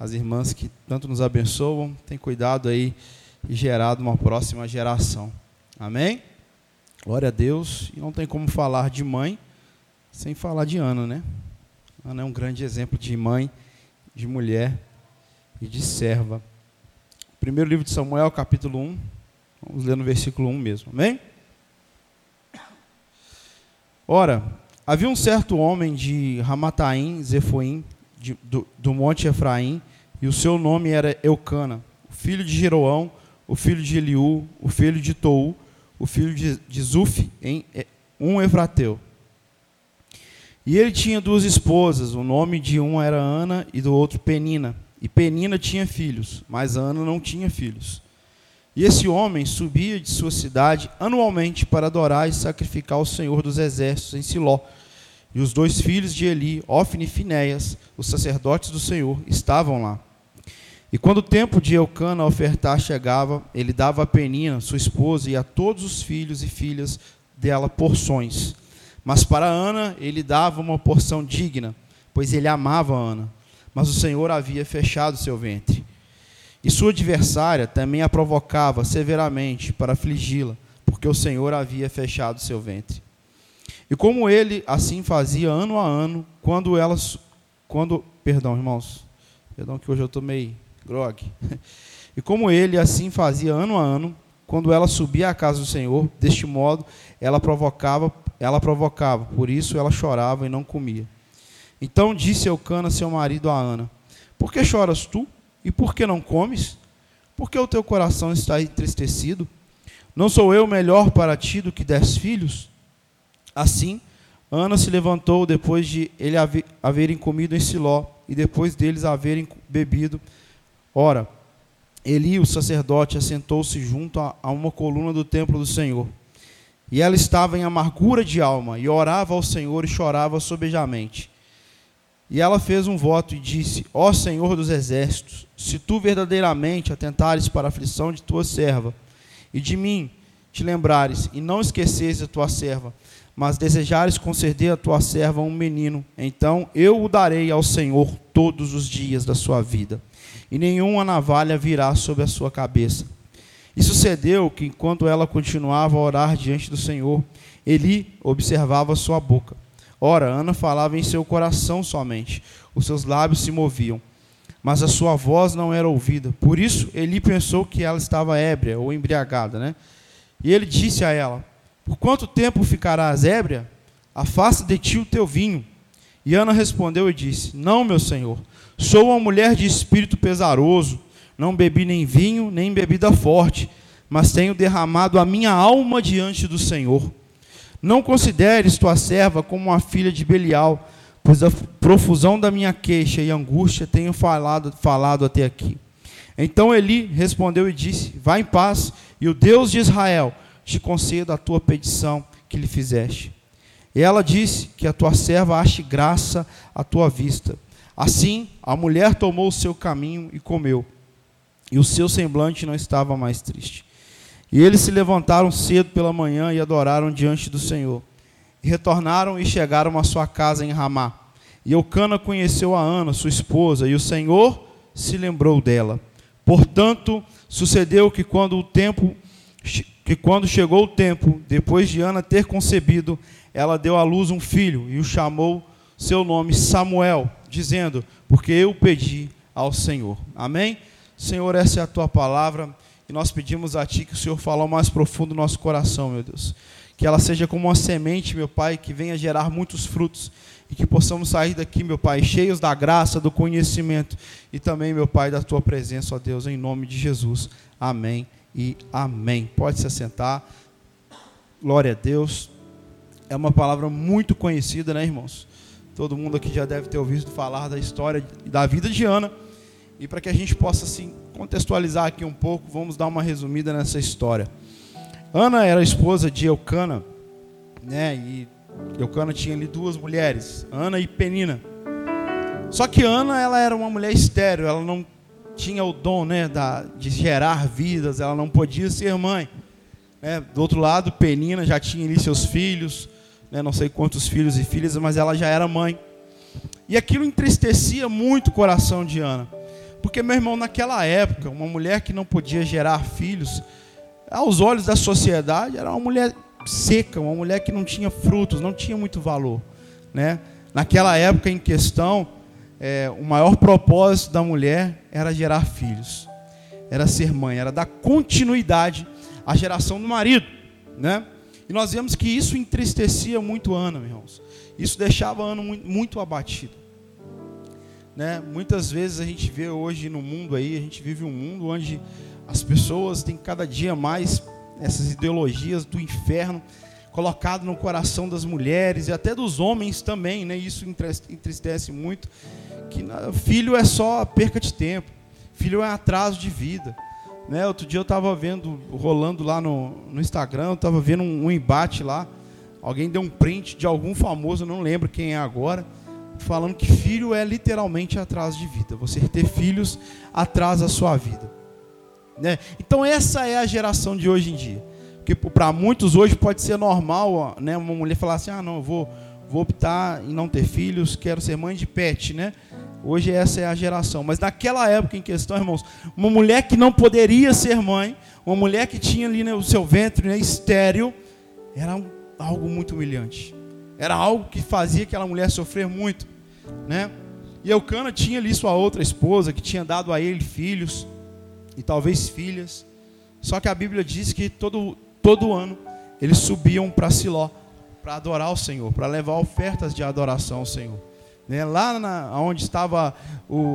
as irmãs que tanto nos abençoam, tem cuidado aí e gerado uma próxima geração. Amém? Glória a Deus. E não tem como falar de mãe sem falar de Ana, né? Ana é um grande exemplo de mãe, de mulher e de serva. Primeiro livro de Samuel, capítulo 1. Vamos ler no versículo 1 mesmo. Amém? Ora, havia um certo homem de Ramataim, Zefoim, do monte Efraim, e o seu nome era Eucana, o filho de Jeroão, o filho de Eliú, o filho de Tou, o filho de Zuf, um efrateu. E ele tinha duas esposas, o nome de uma era Ana e do outro Penina. E Penina tinha filhos, mas Ana não tinha filhos. E esse homem subia de sua cidade anualmente para adorar e sacrificar ao Senhor dos Exércitos em Siló. E os dois filhos de Eli, Ofni e Finéias, os sacerdotes do Senhor, estavam lá. E quando o tempo de Eucana ofertar chegava, ele dava a Penina, sua esposa, e a todos os filhos e filhas dela porções. Mas para Ana ele dava uma porção digna, pois ele amava Ana. Mas o Senhor havia fechado seu ventre. E sua adversária também a provocava severamente para afligi-la, porque o Senhor havia fechado seu ventre. E como ele assim fazia ano a ano, perdão, irmãos, perdão que hoje eu estou meio grogue. E como ele assim fazia ano a ano, quando ela subia à casa do Senhor, deste modo ela provocava, por isso ela chorava e não comia. Então disse Eucana, seu marido, a Ana: por que choras tu? E por que não comes? Por que o teu coração está entristecido? Não sou eu melhor para ti do que 10 filhos? Assim, Ana se levantou depois de ele haverem comido em Siló, e depois deles haverem bebido. Ora, Eli, o sacerdote, assentou-se junto a uma coluna do templo do Senhor. E ela estava em amargura de alma, e orava ao Senhor e chorava sobejamente. E ela fez um voto e disse: ó Senhor dos exércitos, se tu verdadeiramente atentares para a aflição de tua serva, e de mim te lembrares, e não esqueceres a tua serva, mas desejares conceder a tua serva um menino, então eu o darei ao Senhor todos os dias da sua vida, e nenhuma navalha virá sobre a sua cabeça. E sucedeu que, enquanto ela continuava a orar diante do Senhor, Eli observava sua boca. Ora, Ana falava em seu coração somente, os seus lábios se moviam, mas a sua voz não era ouvida. Por isso, Eli pensou que ela estava ébria ou embriagada, né? E ele disse a ela: por quanto tempo ficarás ébria? Afasta de ti o teu vinho. E Ana respondeu e disse: não, meu senhor, sou uma mulher de espírito pesaroso, não bebi nem vinho, nem bebida forte, mas tenho derramado a minha alma diante do Senhor. Não consideres tua serva como uma filha de Belial, pois da profusão da minha queixa e angústia tenho falado até aqui. Então Eli respondeu e disse: vai em paz, e o Deus de Israel te conceda a tua petição que lhe fizeste. E ela disse: que a tua serva ache graça à tua vista. Assim, a mulher tomou o seu caminho e comeu, e o seu semblante não estava mais triste. E eles se levantaram cedo pela manhã e adoraram diante do Senhor. E retornaram e chegaram à sua casa em Ramá. E Eucana conheceu a Ana, sua esposa, e o Senhor se lembrou dela. Portanto, sucedeu que quando chegou o tempo, depois de Ana ter concebido, ela deu à luz um filho e o chamou seu nome Samuel, dizendo: porque eu pedi ao Senhor. Amém? Senhor, essa é a tua palavra. E nós pedimos a Ti que o Senhor fale ao mais profundo do nosso coração, meu Deus. Que ela seja como uma semente, meu Pai, que venha gerar muitos frutos. E que possamos sair daqui, meu Pai, cheios da graça, do conhecimento. E também, meu Pai, da Tua presença, ó Deus, em nome de Jesus. Amém e amém. Pode se assentar. Glória a Deus. É uma palavra muito conhecida, né, irmãos? Todo mundo aqui já deve ter ouvido falar da história da vida de Ana. E para que a gente possa, assim, contextualizar aqui um pouco, vamos dar uma resumida nessa história. Ana era esposa de Eucana, né? E Eucana tinha ali duas mulheres, Ana e Penina. Só que Ana, ela era uma mulher estéril, ela não tinha o dom, né, de gerar vidas, ela não podia ser mãe. Né? Do outro lado, Penina já tinha ali seus filhos, né? Não sei quantos filhos e filhas, mas ela já era mãe. E aquilo entristecia muito o coração de Ana. Porque, meu irmão, naquela época, uma mulher que não podia gerar filhos, aos olhos da sociedade, era uma mulher seca, uma mulher que não tinha frutos, não tinha muito valor, né? Naquela época em questão, o maior propósito da mulher era gerar filhos, era ser mãe, era dar continuidade à geração do marido, né? E nós vemos que isso entristecia muito Ana, meus irmãos. Isso deixava Ana muito abatida, né? Muitas vezes a gente vê hoje no mundo aí, a gente vive um mundo onde as pessoas têm cada dia mais essas ideologias do inferno colocado no coração das mulheres e até dos homens também, né? Isso entristece muito, que filho é só perca de tempo, filho é atraso de vida, né? Outro dia eu estava vendo, rolando lá no Instagram, eu estava vendo um embate lá, alguém deu um print de algum famoso, eu não lembro quem é agora, falando que filho é literalmente atraso de vida, você ter filhos atrasa a sua vida, né? Então essa é a geração de hoje em dia, porque para muitos hoje pode ser normal, né, uma mulher falar assim, não, eu vou optar em não ter filhos, quero ser mãe de pet, né? Hoje essa é a geração, mas naquela época em questão, irmãos, uma mulher que não poderia ser mãe, uma mulher que tinha ali, né, o seu ventre, né, estéril, era algo muito humilhante, era algo que fazia aquela mulher sofrer muito, né? E Eucana tinha ali sua outra esposa, que tinha dado a ele filhos, e talvez filhas, só que a Bíblia diz que todo ano eles subiam para Siló, para adorar o Senhor, para levar ofertas de adoração ao Senhor, né? Lá onde estava o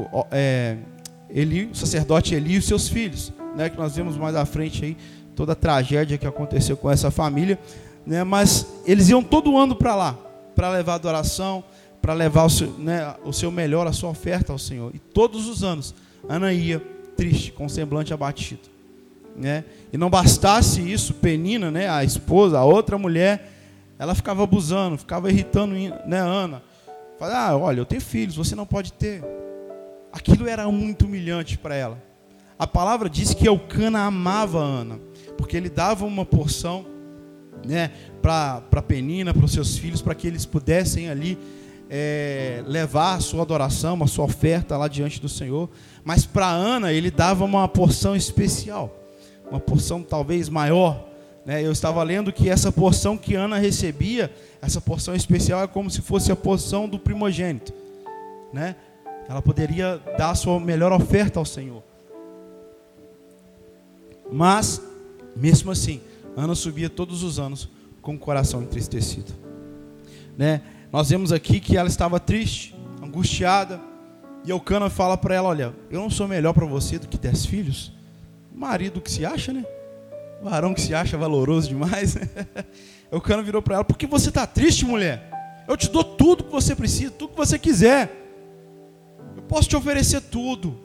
sacerdote Eli e os seus filhos, né? Que nós vemos mais à frente aí, toda a tragédia que aconteceu com essa família, né? Mas eles iam todo ano para lá, para levar adoração, para levar o seu melhor, a sua oferta ao Senhor. E todos os anos, Ana ia triste, com o semblante abatido, né? E não bastasse isso, Penina, né, a esposa, a outra mulher, ela ficava abusando, ficava irritando, né, Ana. Fala, olha, eu tenho filhos, você não pode ter. Aquilo era muito humilhante para ela. A palavra diz que Eucana amava Ana, porque ele dava uma porção, né, para Penina, para os seus filhos, para que eles pudessem ali levar a sua adoração, a sua oferta lá diante do Senhor. Mas para Ana ele dava uma porção especial, uma porção talvez maior, né? Eu estava lendo que essa porção que Ana recebia, essa porção especial, é como se fosse a porção do primogênito, né? Ela poderia dar a sua melhor oferta ao Senhor. Mas mesmo assim, Ana subia todos os anos com o coração entristecido, né? Nós vemos aqui que ela estava triste, angustiada, e Eucana fala para ela, olha, eu não sou melhor para você do que 10 filhos? Marido que se acha, né? Varão que se acha valoroso demais, né? Eucana virou para ela, por que você está triste, mulher? Eu te dou tudo que você precisa, tudo que você quiser. Eu posso te oferecer tudo.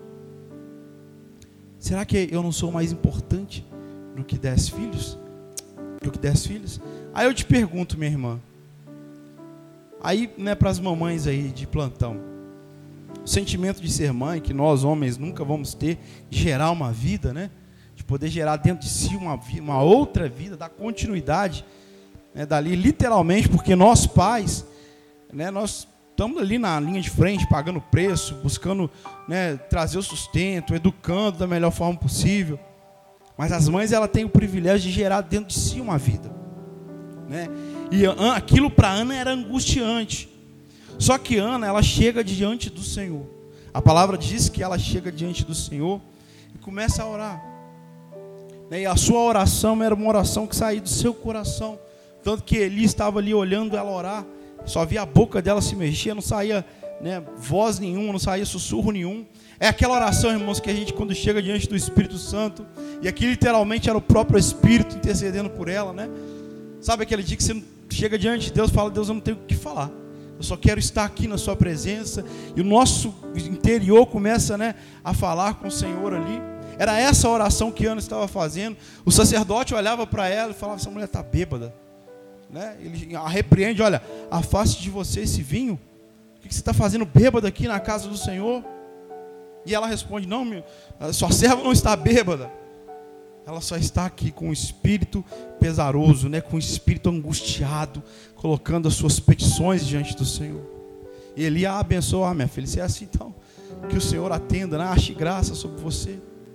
Será que eu não sou mais importante do que 10 filhos? Do que 10 filhos? Aí eu te pergunto, minha irmã, aí, né, para as mamães aí de plantão, o sentimento de ser mãe, que nós homens nunca vamos ter, de gerar uma vida, né? De poder gerar dentro de si uma outra vida, dar continuidade, né, dali literalmente, porque nós pais, né, nós estamos ali na linha de frente, pagando preço, buscando, né, trazer o sustento, educando da melhor forma possível. Mas as mães, ela têm o privilégio de gerar dentro de si uma vida, né? E aquilo para Ana era angustiante. Só que Ana, ela chega diante do Senhor. A palavra diz que ela chega diante do Senhor e começa a orar. E a sua oração era uma oração que saía do seu coração. Tanto que Eli estava ali olhando ela orar. Só via a boca dela se mexer, não saía, né, voz nenhuma, não saía sussurro nenhum. É aquela oração, irmãos, que a gente quando chega diante do Espírito Santo, e aqui literalmente era o próprio Espírito intercedendo por ela, né? Sabe aquele dia que você chega diante de Deus e fala, Deus, eu não tenho o que falar, eu só quero estar aqui na sua presença, e o nosso interior começa, né, a falar com o Senhor ali. Era essa a oração que Ana estava fazendo. O sacerdote olhava para ela e falava, essa mulher está bêbada, né? Ele a repreende, olha, afaste de você esse vinho, o que você está fazendo bêbada aqui na casa do Senhor? E ela responde, não, sua serva não está bêbada, ela só está aqui com o espírito pesaroso, né, com o espírito angustiado, colocando as suas petições diante do Senhor. E Eli a abençoou, minha filha, se é assim então, que o Senhor atenda, né? Ache graça sobre você.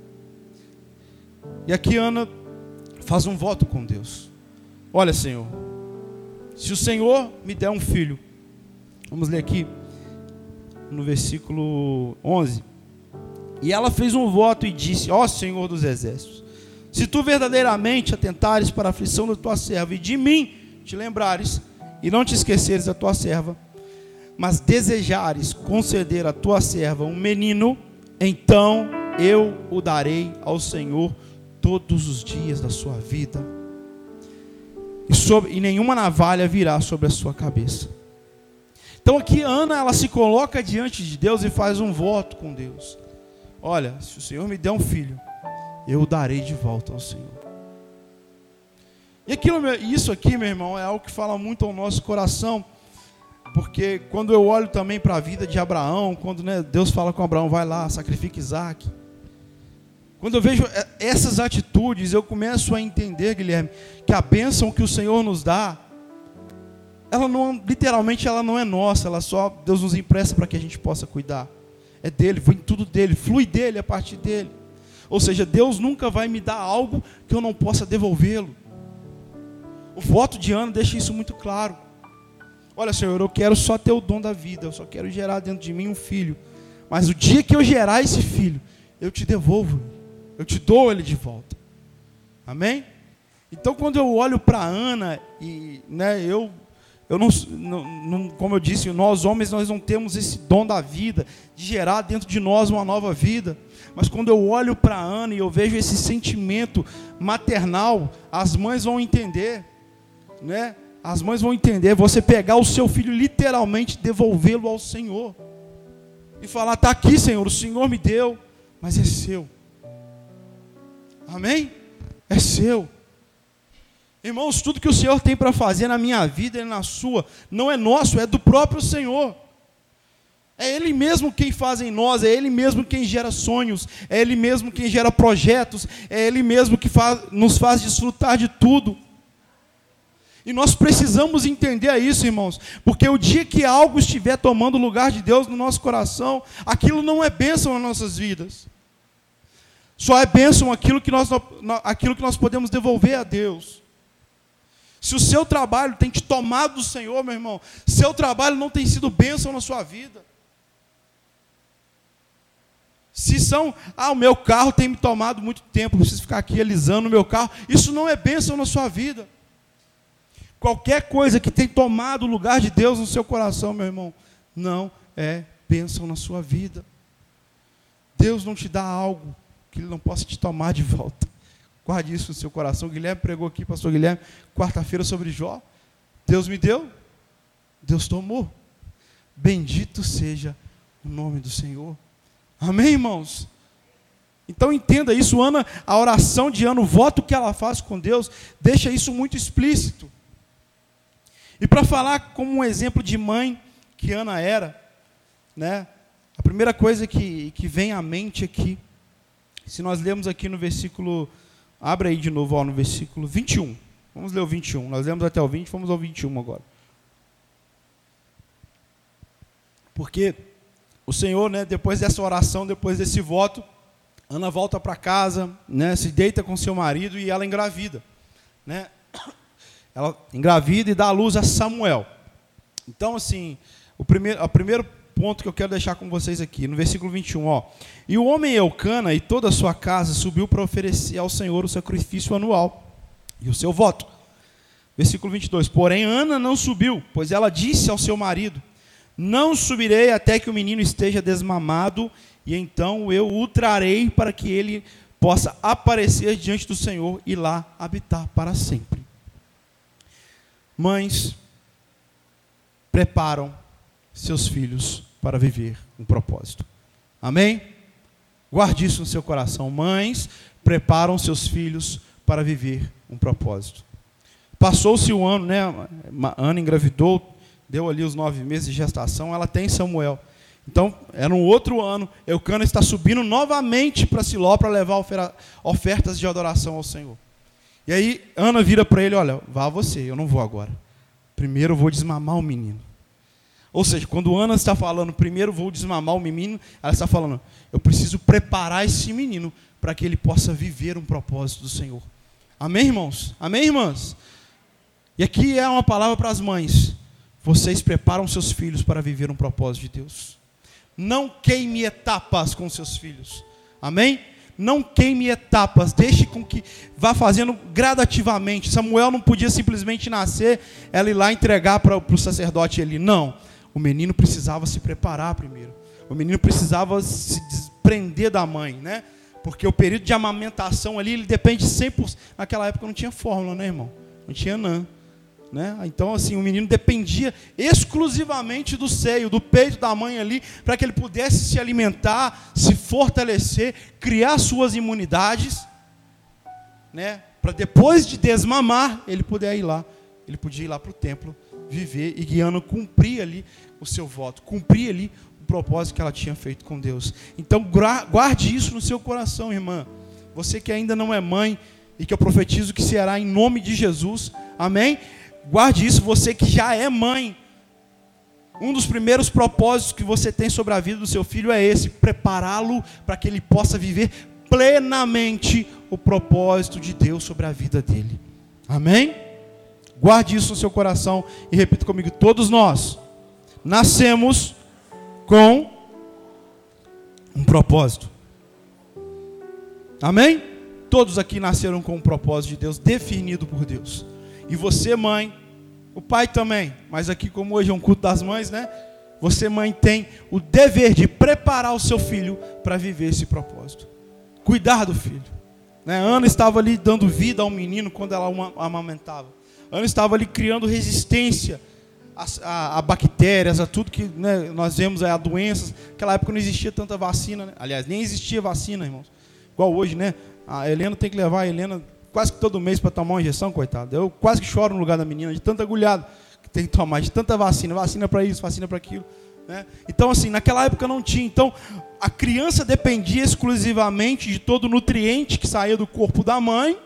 E aqui Ana faz um voto com Deus. Olha, Senhor, se o Senhor me der um filho, vamos ler aqui no versículo 11. E ela fez um voto e disse: ó Senhor dos exércitos, se tu verdadeiramente atentares para a aflição da tua serva e de mim te lembrares e não te esqueceres da tua serva, mas desejares conceder à tua serva um menino, então eu o darei ao Senhor todos os dias da sua vida, e nenhuma navalha virá sobre a sua cabeça. Então aqui Ana, ela se coloca diante de Deus e faz um voto com Deus. Olha, se o Senhor me der um filho, eu o darei de volta ao Senhor. E isso aqui, meu irmão, é algo que fala muito ao nosso coração, porque quando eu olho também para a vida de Abraão, quando, né, Deus fala com Abraão, vai lá, sacrifica Isaac. Quando eu vejo essas atitudes, eu começo a entender, Guilherme, que a bênção que o Senhor nos dá, ela não, literalmente ela não é nossa, ela só, Deus nos empresta para que a gente possa cuidar. É dele, vem tudo dele, flui dele, a partir dele. Ou seja, Deus nunca vai me dar algo que eu não possa devolvê-lo. O voto de Ana deixa isso muito claro. Olha, Senhor, eu quero só ter o dom da vida, eu só quero gerar dentro de mim um filho. Mas o dia que eu gerar esse filho, eu te devolvo, eu te dou ele de volta. Amém? Então, quando eu olho para Ana, e, né, eu não, como eu disse, nós homens, nós não temos esse dom da vida, de gerar dentro de nós uma nova vida. Mas quando eu olho para Ana e eu vejo esse sentimento maternal, as mães vão entender, né? As mães vão entender, você pegar o seu filho, literalmente devolvê-lo ao Senhor. E falar, está aqui, Senhor, o Senhor me deu, mas é seu. Amém? É seu. Irmãos, tudo que o Senhor tem para fazer na minha vida e na sua, não é nosso, é do próprio Senhor. É Ele mesmo quem faz em nós, é Ele mesmo quem gera sonhos, é Ele mesmo quem gera projetos, é Ele mesmo que nos faz desfrutar de tudo. E nós precisamos entender isso, irmãos, porque o dia que algo estiver tomando o lugar de Deus no nosso coração, aquilo não é bênção nas nossas vidas. Só é bênção aquilo que nós podemos devolver a Deus. Se o seu trabalho tem te tomado do Senhor, meu irmão, seu trabalho não tem sido bênção na sua vida. Se o meu carro tem me tomado muito tempo, preciso ficar aqui alisando o meu carro, isso não é bênção na sua vida. Qualquer coisa que tem tomado o lugar de Deus no seu coração, meu irmão, não é bênção na sua vida. Deus não te dá algo que Ele não possa te tomar de volta. Guarde isso no seu coração. Guilherme pregou aqui, pastor Guilherme, quarta-feira sobre Jó. Deus me deu, Deus tomou. Bendito seja o nome do Senhor. Amém, irmãos? Então entenda isso, Ana, a oração de Ana, o voto que ela faz com Deus, deixa isso muito explícito. E para falar como um exemplo de mãe que Ana era, né, a primeira coisa que vem à mente aqui, se nós lermos aqui no versículo, abre aí de novo, no versículo 21, vamos ler o 21, nós lemos até o 20, vamos ao 21 agora. Porque o Senhor, né, depois dessa oração, depois desse voto, Ana volta para casa, né, se deita com seu marido e ela engravida, né? Ela engravida e dá à luz a Samuel. Então, assim, o primeiro ponto que eu quero deixar com vocês aqui, no versículo 21, ó. E o homem Eucana e toda a sua casa subiu para oferecer ao Senhor o sacrifício anual e o seu voto. Versículo 22, porém Ana não subiu, pois ela disse ao seu marido, não subirei até que o menino esteja desmamado, e então eu o trarei para que ele possa aparecer diante do Senhor e lá habitar para sempre. Mães preparam seus filhos para viver um propósito. Amém? Guarde isso no seu coração. Mães preparam seus filhos para viver um propósito. Passou-se o ano, né? Ana engravidou, deu ali os 9 meses de gestação, ela tem Samuel. Então, era um outro ano, Eucana está subindo novamente para Siló para levar ofertas de adoração ao Senhor. E aí, Ana vira para ele, olha, vá você, eu não vou agora. Primeiro eu vou desmamar o menino. Ou seja, quando Ana está falando, primeiro vou desmamar o menino, ela está falando, eu preciso preparar esse menino para que ele possa viver um propósito do Senhor. Amém, irmãos? Amém, irmãs? E aqui é uma palavra para as mães. Vocês preparam seus filhos para viver um propósito de Deus. Não queime etapas com seus filhos. Amém? Não queime etapas, deixe com que vá fazendo gradativamente. Samuel não podia simplesmente nascer, ela ir lá entregar para o sacerdote Eli. Não, o menino precisava se preparar primeiro. O menino precisava se desprender da mãe, né? Porque o período de amamentação ali, ele depende 100%. Naquela época não tinha fórmula, né, irmão? Não tinha NAN. Né? Então, assim, o menino dependia exclusivamente do seio, do peito da mãe ali, para que ele pudesse se alimentar, se fortalecer, criar suas imunidades, né? Para depois de desmamar, ele podia ir lá para o templo, viver e guiando, cumprir ali o seu voto, cumprir ali o propósito que ela tinha feito com Deus. Então, guarde isso no seu coração, irmã. Você que ainda não é mãe e que eu profetizo que será em nome de Jesus, amém? Guarde isso, você que já é mãe. Um dos primeiros propósitos que você tem sobre a vida do seu filho é esse: prepará-lo para que ele possa viver plenamente o propósito de Deus sobre a vida dele. Amém? Guarde isso no seu coração e repita comigo: todos nós nascemos com um propósito. Amém? Todos aqui nasceram com um propósito de Deus, definido por Deus. E você, mãe, o pai também, mas aqui como hoje é um culto das mães, né? Você, mãe, tem o dever de preparar o seu filho para viver esse propósito. Cuidar do filho. Né? Ana estava ali dando vida ao menino quando ela o amamentava. Ana estava ali criando resistência a bactérias, a tudo que, né, nós vemos, a doenças. Naquela época não existia tanta vacina, né? Aliás, nem existia vacina, irmãos. Igual hoje, né? A Helena tem que levar a Helena quase que todo mês para tomar uma injeção, coitado. Eu quase que choro no lugar da menina, de tanta agulhada que tem que tomar, de tanta vacina para isso, vacina para aquilo. Né? Então, assim, naquela época não tinha. Então, a criança dependia exclusivamente de todo o nutriente que saía do corpo da mãe,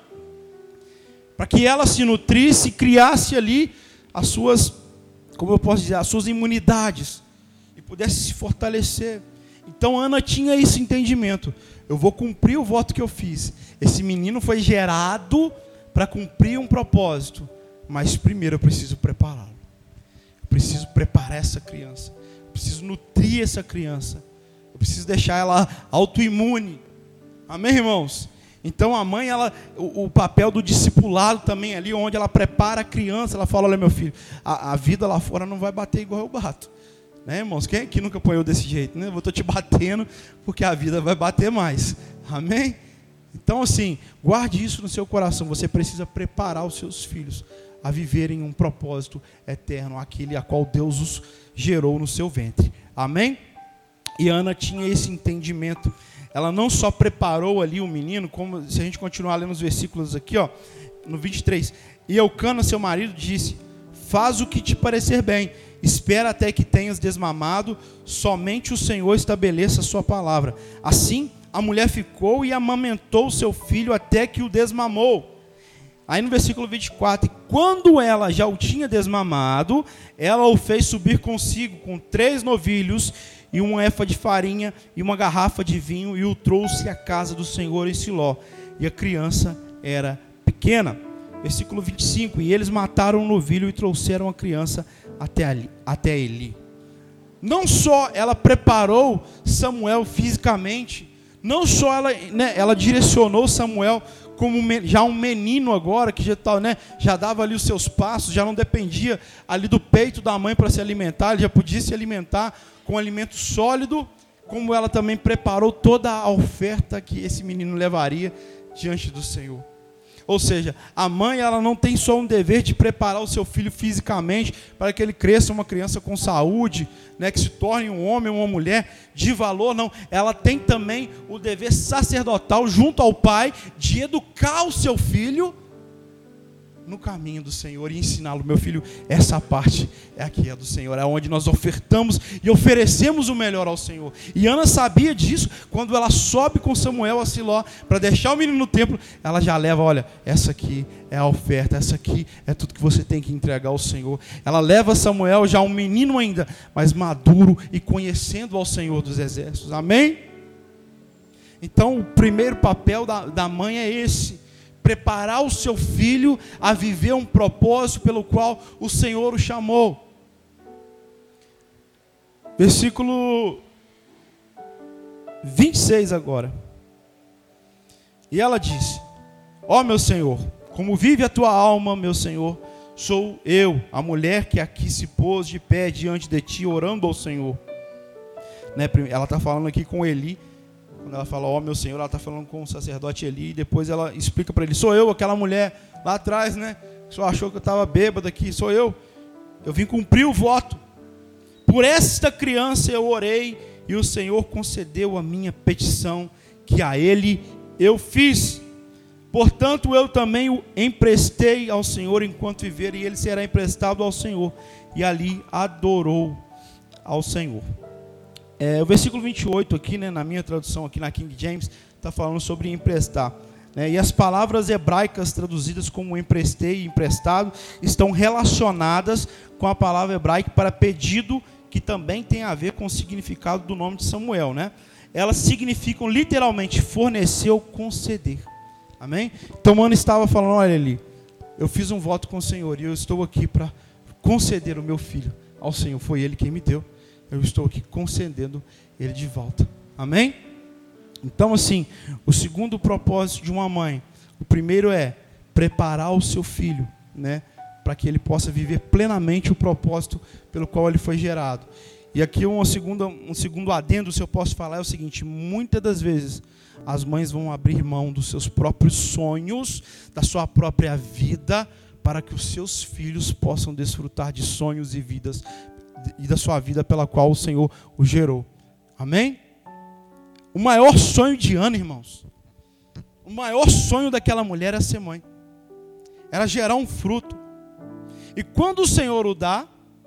para que ela se nutrisse e criasse ali as suas, como eu posso dizer, as suas imunidades, e pudesse se fortalecer. Então, Ana tinha esse entendimento. Eu vou cumprir o voto que eu fiz. Esse menino foi gerado para cumprir um propósito. Mas primeiro eu preciso prepará-lo. Eu preciso preparar essa criança. Eu preciso nutrir essa criança. Eu preciso deixar ela autoimune. Amém, irmãos? Então a mãe, o papel do discipulado também ali, onde ela prepara a criança. Ela fala: olha, meu filho, a vida lá fora não vai bater igual eu bato. Né, irmãos? Quem aqui nunca apanhou desse jeito? Né? Eu estou te batendo porque a vida vai bater mais. Amém? Então, assim, guarde isso no seu coração. Você precisa preparar os seus filhos a viverem um propósito eterno, aquele a qual Deus os gerou no seu ventre. Amém? E Ana tinha esse entendimento. Ela não só preparou ali o menino, como se a gente continuar lendo os versículos aqui, ó, no 23. E Eucana, seu marido, disse: faz o que te parecer bem. Espera até que tenhas desmamado, somente o Senhor estabeleça a sua palavra. Assim, a mulher ficou e amamentou seu filho até que o desmamou. Aí no versículo 24, quando ela já o tinha desmamado, ela o fez subir consigo com 3 novilhos e um efa de farinha e uma garrafa de vinho, e o trouxe à casa do Senhor em Siló. E a criança era pequena. Versículo 25, e eles mataram o novilho e trouxeram a criança até Eli. Não só ela preparou Samuel fisicamente, não só ela direcionou Samuel como já um menino agora, que já dava ali os seus passos, já não dependia ali do peito da mãe para se alimentar, ele já podia se alimentar com alimento sólido, como ela também preparou toda a oferta que esse menino levaria diante do Senhor. Ou seja, a mãe, ela não tem só um dever de preparar o seu filho fisicamente para que ele cresça uma criança com saúde, né, que se torne um homem ou uma mulher de valor, não. Ela tem também o dever sacerdotal junto ao pai de educar o seu filho no caminho do Senhor e ensiná-lo. Meu filho, essa parte é aqui, é do Senhor, é onde nós ofertamos e oferecemos o melhor ao Senhor. E Ana sabia disso. Quando ela sobe com Samuel a Siló para deixar o menino no templo, ela já leva, olha, essa aqui é a oferta, essa aqui é tudo que você tem que entregar ao Senhor. Ela leva Samuel, já um menino ainda, mas maduro e conhecendo ao Senhor dos exércitos. Amém? Então o primeiro papel da mãe é esse: preparar o seu filho a viver um propósito pelo qual o Senhor o chamou. Versículo 26 agora. E ela disse: ó meu Senhor, como vive a tua alma, meu Senhor, sou eu, a mulher que aqui se pôs de pé diante de ti, orando ao Senhor. Ela está falando aqui com Eli. Quando ela fala, ó meu Senhor, ela está falando com o sacerdote Eli. E depois ela explica para ele: sou eu, aquela mulher lá atrás, né? Que só achou que eu estava bêbado aqui. Sou eu. Eu vim cumprir o voto. Por esta criança eu orei, e o Senhor concedeu a minha petição, que a ele eu fiz. Portanto, eu também o emprestei ao Senhor enquanto viver, e ele será emprestado ao Senhor. E ali adorou ao Senhor. O versículo 28 aqui, né, na minha tradução aqui na King James, está falando sobre emprestar. E as palavras hebraicas traduzidas como emprestei e emprestado estão relacionadas com a palavra hebraica para pedido, que também tem a ver com o significado do nome de Samuel, né? Elas significam literalmente fornecer ou conceder. Amém? Então, mano, estava falando: olha ali, eu fiz um voto com o Senhor e eu estou aqui para conceder o meu filho ao Senhor. Foi Ele quem me deu. Eu estou aqui concedendo ele de volta. Amém? Então, assim, o segundo propósito de uma mãe, o primeiro é preparar o seu filho, né, para que ele possa viver plenamente o propósito pelo qual ele foi gerado. E aqui um segundo adendo, se eu posso falar, é o seguinte: muitas das vezes as mães vão abrir mão dos seus próprios sonhos, da sua própria vida, para que os seus filhos possam desfrutar de sonhos e vidas, e da sua vida pela qual o Senhor o gerou. Amém? O maior sonho de Ana, irmãos, o maior sonho daquela mulher era ser mãe, era gerar um fruto. E quando o Senhor o dá,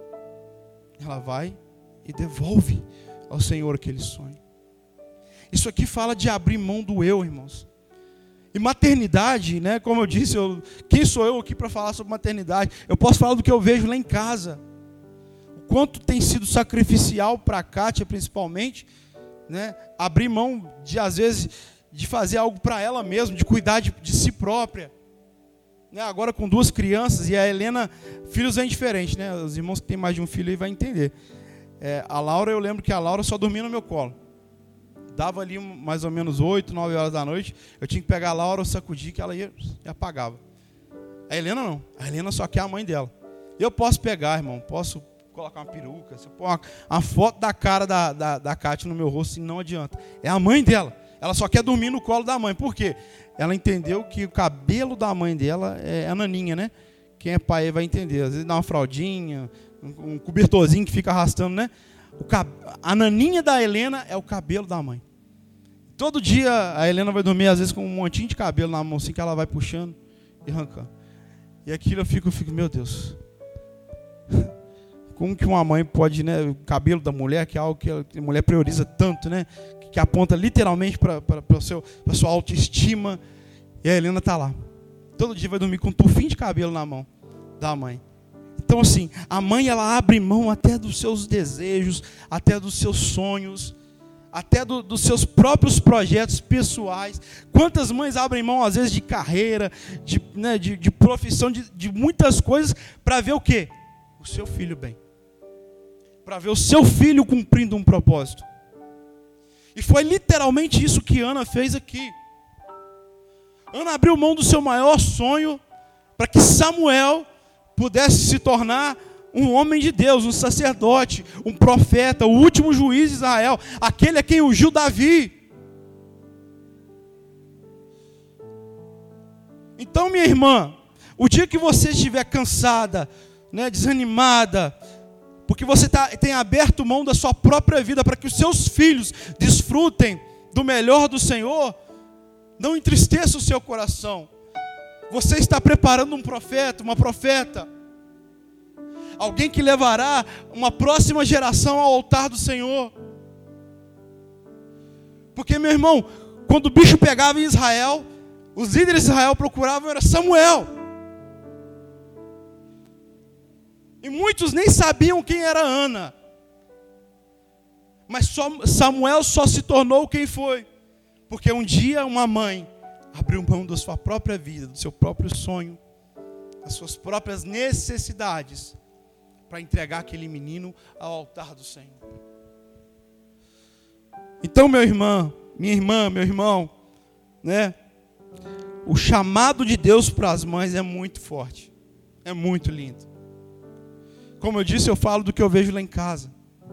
ela vai e devolve ao Senhor aquele sonho. Isso aqui fala de abrir mão do eu, irmãos. E maternidade, né, como eu disse, quem sou eu aqui para falar sobre maternidade? Eu posso falar do que eu vejo lá em casa. Quanto tem sido sacrificial para a Kátia, principalmente, né? Abrir mão de, às vezes, de fazer algo para ela mesma, de cuidar de si própria, né? Agora com 2 crianças, e a Helena, filhos vêm diferente, né? Os irmãos que têm mais de um filho aí vão entender. A Laura, eu lembro que a Laura só dormia no meu colo. Dava ali mais ou menos 8, 9 horas da noite, eu tinha que pegar a Laura, sacudir, que ela ia e apagava. A Helena não, a Helena só quer a mãe dela. Eu posso pegar, irmão, posso colocar uma peruca, você põe uma foto da cara da Kátia no meu rosto, e não adianta. É a mãe dela. Ela só quer dormir no colo da mãe. Por quê? Ela entendeu que o cabelo da mãe dela é a naninha, né? Quem é pai vai entender. Às vezes dá uma fraldinha, um cobertorzinho que fica arrastando, né? A naninha da Helena é o cabelo da mãe. Todo dia a Helena vai dormir, às vezes, com um montinho de cabelo na mão, assim, que ela vai puxando e arrancando. E aquilo eu fico, meu Deus. Como que uma mãe pode, né, o cabelo da mulher, que é algo que a mulher prioriza tanto, né, que aponta literalmente para a sua autoestima, e a Helena está lá. Todo dia vai dormir com um tufinho de cabelo na mão da mãe. Então, assim, a mãe, ela abre mão até dos seus desejos, até dos seus sonhos, até dos seus próprios projetos pessoais. Quantas mães abrem mão, às vezes, de carreira, de profissão, de muitas coisas, para ver o quê? O seu filho bem. Para ver o seu filho cumprindo um propósito. E foi literalmente isso que Ana fez aqui. Ana abriu mão do seu maior sonho para que Samuel pudesse se tornar um homem de Deus, um sacerdote, um profeta, o último juiz de Israel, aquele a quem ungiu Davi. Então, minha irmã, o dia que você estiver cansada, né, desanimada, porque você tem aberto mão da sua própria vida para que os seus filhos desfrutem do melhor do Senhor, não entristeça o seu coração. Você está preparando um profeta, uma profeta. Alguém que levará uma próxima geração ao altar do Senhor. Porque, meu irmão, quando o bicho pegava em Israel, os líderes de Israel procuravam era Samuel. E muitos nem sabiam quem era Ana. Mas Samuel só se tornou quem foi. Porque um dia uma mãe abriu mão da sua própria vida, do seu próprio sonho, das suas próprias necessidades, para entregar aquele menino ao altar do Senhor. Então, minha irmã, meu irmão, né? O chamado de Deus para as mães é muito forte. É muito lindo. Como eu disse, eu falo do que eu vejo lá em casa.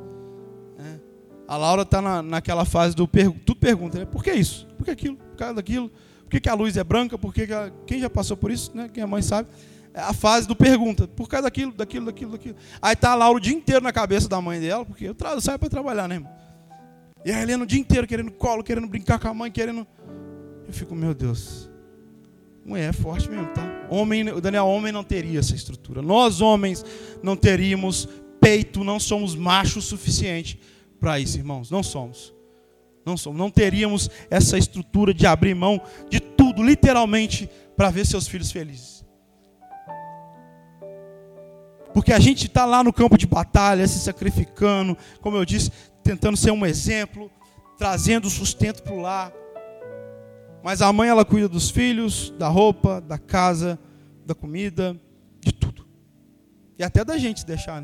A Laura está naquela fase do tudo pergunta, né? Por que isso? Por que aquilo? Por causa daquilo? Por que a luz é branca? Por que quem já passou por isso, né? Quem é mãe sabe. É a fase do pergunta. Por causa daquilo. Aí está a Laura o dia inteiro na cabeça da mãe dela, porque eu saio para trabalhar, né, irmão? E a Helena o dia inteiro querendo colo, querendo brincar com a mãe, querendo... Eu fico, meu Deus. Mulher é forte mesmo, tá? O Daniel homem não teria essa estrutura. Nós homens não teríamos peito, não somos machos o suficiente para isso, irmãos. Não somos. Não teríamos essa estrutura de abrir mão de tudo, literalmente, para ver seus filhos felizes. Porque a gente está lá no campo de batalha, se sacrificando, como eu disse, tentando ser um exemplo, trazendo sustento para o lar. Mas a mãe, ela cuida dos filhos, da roupa, da casa, da comida, de tudo. E até da gente deixar, né?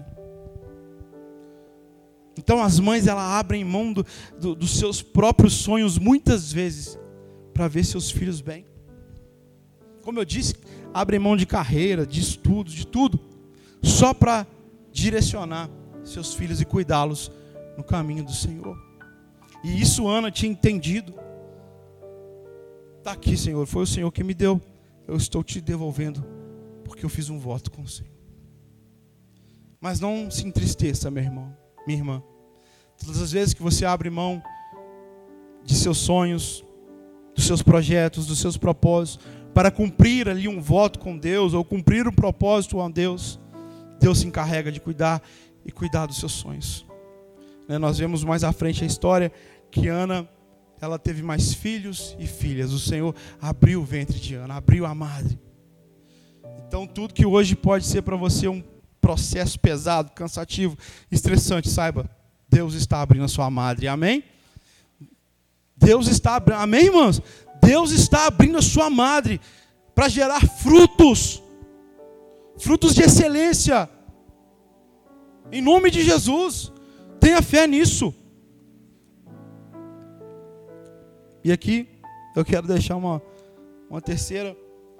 Então as mães, elas abrem mão dos seus próprios sonhos, muitas vezes, para ver seus filhos bem. Como eu disse, abrem mão de carreira, de estudos, de tudo, só para direcionar seus filhos e cuidá-los no caminho do Senhor. E isso Ana tinha entendido. Está aqui, Senhor, foi o Senhor que me deu. Eu estou te devolvendo, porque eu fiz um voto com o Senhor. Mas não se entristeça, meu irmão, minha irmã. Todas as vezes que você abre mão de seus sonhos, dos seus projetos, dos seus propósitos, para cumprir ali um voto com Deus, ou cumprir um propósito com Deus, Deus se encarrega de cuidar e cuidar dos seus sonhos. Nós vemos mais à frente a história que Ana, ela teve mais filhos e filhas. O Senhor abriu o ventre de Ana, abriu a madre. Então tudo que hoje pode ser para você um processo pesado, cansativo, estressante, saiba, Deus está abrindo a sua madre, amém? Deus está abrindo, amém, irmãos? Deus está abrindo a sua madre para gerar frutos de excelência, em nome de Jesus. Tenha fé nisso. E aqui eu quero deixar uma terceira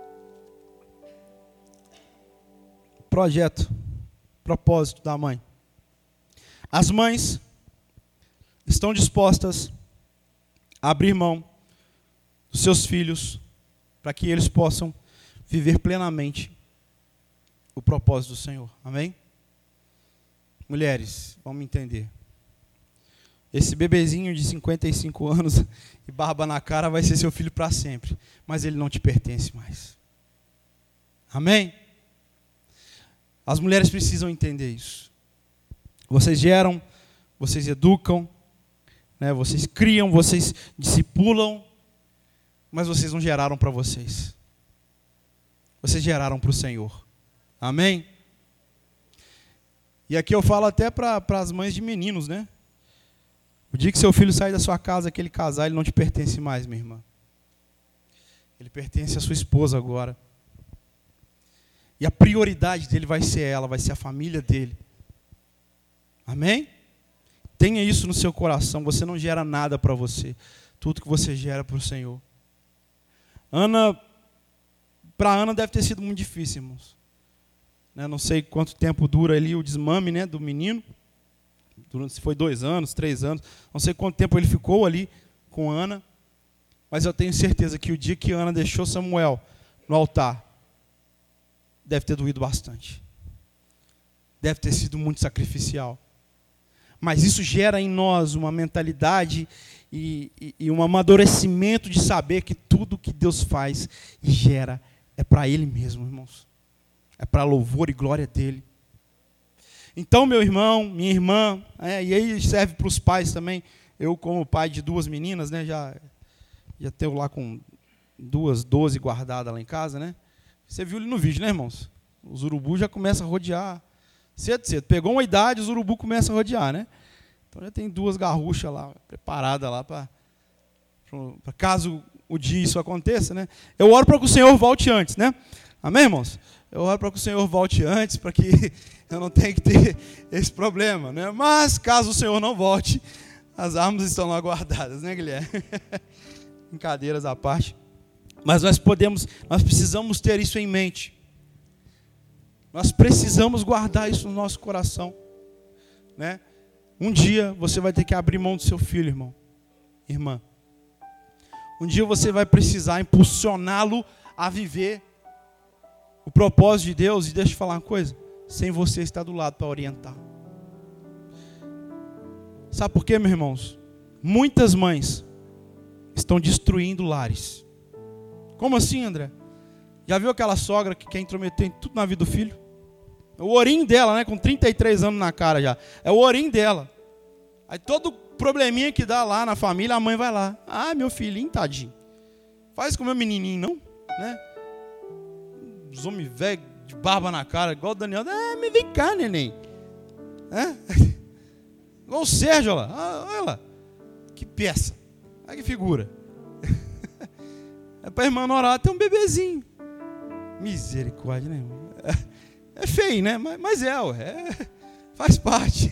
propósito da mãe. As mães estão dispostas a abrir mão dos seus filhos para que eles possam viver plenamente o propósito do Senhor. Amém? Mulheres, vamos entender. Esse bebezinho de 55 anos e barba na cara vai ser seu filho para sempre, mas ele não te pertence mais. Amém? As mulheres precisam entender isso. Vocês geram, vocês educam, né? Vocês criam, vocês discipulam, mas vocês não geraram para vocês. Vocês geraram para o Senhor. Amém? E aqui eu falo até para as mães de meninos, né? O dia que seu filho sair da sua casa, aquele casar, ele não te pertence mais, minha irmã. Ele pertence à sua esposa agora. E a prioridade dele vai ser ela, vai ser a família dele. Amém? Tenha isso no seu coração. Você não gera nada para você. Tudo que você gera para o Senhor. Para Ana deve ter sido muito difícil, irmãos. Não sei quanto tempo dura ali o desmame, né, do menino. Se foi 2 anos, 3 anos. Não sei quanto tempo ele ficou ali com Ana. Mas eu tenho certeza que o dia que Ana deixou Samuel no altar, deve ter doído bastante. Deve ter sido muito sacrificial. Mas isso gera em nós uma mentalidade e um amadurecimento de saber que tudo que Deus faz gera é para Ele mesmo, irmãos. É para louvor e glória dEle. Então, meu irmão, minha irmã, e aí serve para os pais também. Eu, como pai de 2 meninas, né, já tenho lá com 12 guardadas lá em casa, né? Você viu ali no vídeo, né, irmãos? Os urubus já começam a rodear cedo. Pegou uma idade, os urubus começam a rodear, né? Então já tem 2 garruchas lá, preparadas lá para caso o dia isso aconteça, né? Eu oro para que o Senhor volte antes, né? Amém, irmãos? Eu oro para que o Senhor volte antes, para que eu não tenha que ter esse problema, né? Mas caso o Senhor não volte, as armas estão lá guardadas, né, Guilherme? Brincadeiras à parte. Mas nós precisamos ter isso em mente. Nós precisamos guardar isso no nosso coração, né? Um dia você vai ter que abrir mão do seu filho, irmão, irmã. Um dia você vai precisar impulsioná-lo a viver o propósito de Deus. E deixa eu falar uma coisa, sem você estar do lado para orientar. Sabe por quê, meus irmãos? Muitas mães estão destruindo lares. Como assim, André? Já viu aquela sogra que quer intrometer em tudo na vida do filho? É o ourinho dela, né? Com 33 anos na cara já. É o ourinho dela. Aí todo probleminha que dá lá na família, a mãe vai lá. Ah, meu filhinho, tadinho. Faz com o meu menininho, não? Né? Os homens velhos de barba na cara, igual o Daniel. Ah, me vem cá, neném. Igual o Sérgio, olha lá. Olha lá. Que peça. Olha que figura. É para a irmã orar, tem um bebezinho. Misericórdia, né, irmão? É feio, né? Mas faz parte.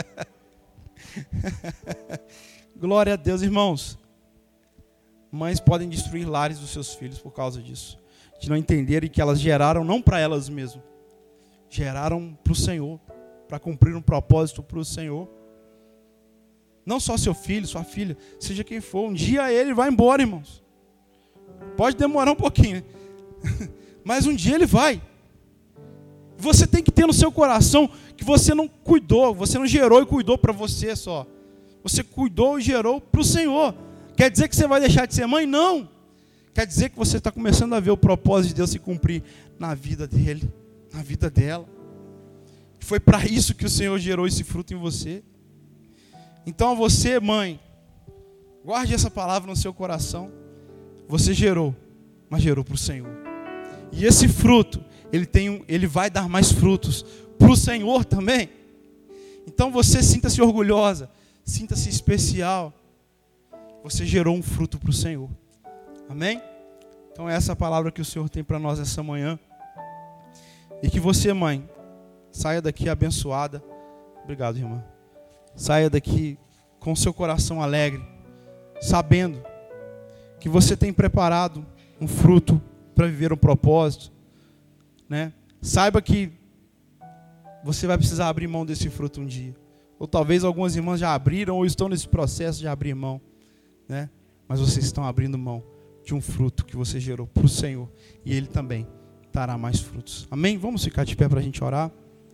Glória a Deus, irmãos. Mães podem destruir lares dos seus filhos por causa disso. De não entenderem que elas geraram não para elas mesmas. Geraram para o Senhor. Para cumprir um propósito para o Senhor. Não só seu filho, sua filha, seja quem for. Um dia ele vai embora, irmãos. Pode demorar um pouquinho, né? Mas um dia ele vai. Você tem que ter no seu coração que você não cuidou, você não gerou e cuidou para você só. Você cuidou e gerou para o Senhor. Quer dizer que você vai deixar de ser mãe? Não. Quer dizer que você está começando a ver o propósito de Deus se cumprir na vida dele, na vida dela. Foi para isso que o Senhor gerou esse fruto em você. Então você, mãe, guarde essa palavra no seu coração. Você gerou, mas gerou para o Senhor. E esse fruto, ele vai dar mais frutos para o Senhor também. Então você sinta-se orgulhosa, sinta-se especial. Você gerou um fruto para o Senhor. Amém? Então é essa palavra que o Senhor tem para nós essa manhã. E que você, mãe, saia daqui abençoada. Obrigado, irmã. Saia daqui com seu coração alegre, sabendo que você tem preparado um fruto para viver um propósito, né? Saiba que você vai precisar abrir mão desse fruto um dia. Ou talvez algumas irmãs já abriram ou estão nesse processo de abrir mão, né? Mas vocês estão abrindo mão de um fruto que você gerou para o Senhor. E Ele também dará mais frutos. Amém? Vamos ficar de pé para a gente orar.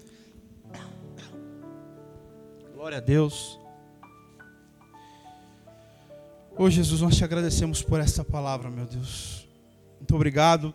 Glória a Deus. Ô Jesus, nós te agradecemos por essa palavra, meu Deus. Muito obrigado.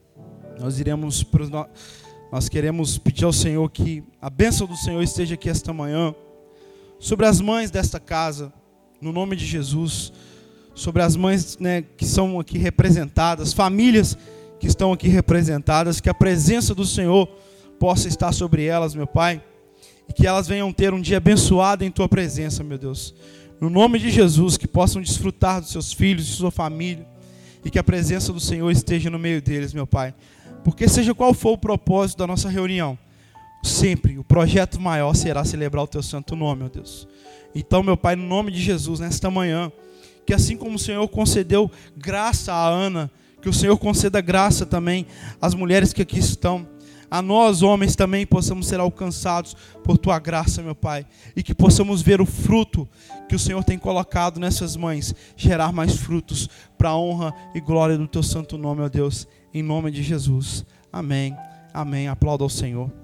Nós queremos pedir ao Senhor que a bênção do Senhor esteja aqui esta manhã, sobre as mães desta casa, no nome de Jesus, sobre as mães, né, que são aqui representadas, famílias que estão aqui representadas, que a presença do Senhor possa estar sobre elas, meu Pai, e que elas venham ter um dia abençoado em Tua presença, meu Deus. No nome de Jesus, que possam desfrutar dos seus filhos, de sua família, e que a presença do Senhor esteja no meio deles, meu Pai. Porque seja qual for o propósito da nossa reunião, sempre o projeto maior será celebrar o Teu santo nome, meu Deus. Então, meu Pai, no nome de Jesus, nesta manhã, que assim como o Senhor concedeu graça a Ana, que o Senhor conceda graça também às mulheres que aqui estão, a nós, homens, também possamos ser alcançados por Tua graça, meu Pai. E que possamos ver o fruto que o Senhor tem colocado nessas mães, gerar mais frutos para a honra e glória do Teu santo nome, ó Deus. Em nome de Jesus. Amém. Amém. Aplauda ao Senhor.